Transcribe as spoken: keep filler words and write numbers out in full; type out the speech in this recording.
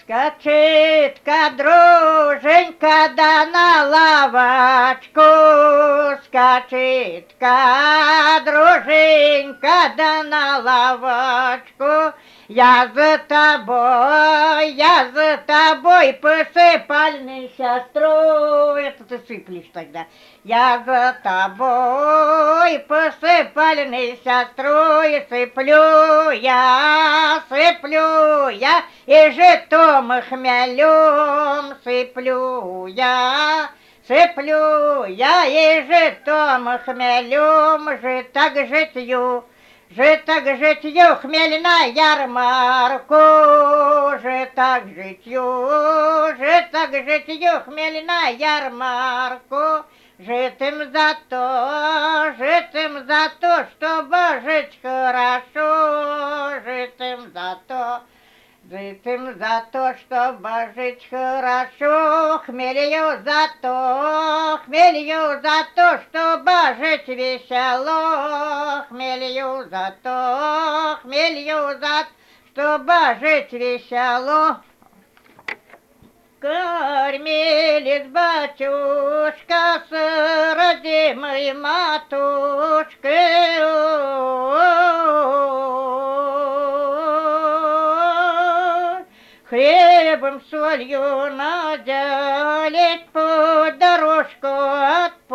Скачет-ка, друженька, да на лавочку, скачет-ка, друженька, да на лавочку. Я за тобой, я за тобой посыпальный сейчас строю. Это ты сыплешь тогда. Я за тобой посыпальный сейчас строю, сыплю я, сыплю я, и житом и хмелем сыплю я. Сыплю я и житом и хмелем, житок житью. Житок житью, хмель на ярмарку, житок житью, житок житью, хмель на ярмарку. Житым за то, житым за то, чтобы жить хорошо, житым за то, житым за то, чтобы жить хорошо, хмелью за то, хмелью за то, чтобы жить весело, хмелью за то, хмелью за то, чтобы жить весело. Кормились батюшка с родимой матушкой, хлебом солью надели по дорожку от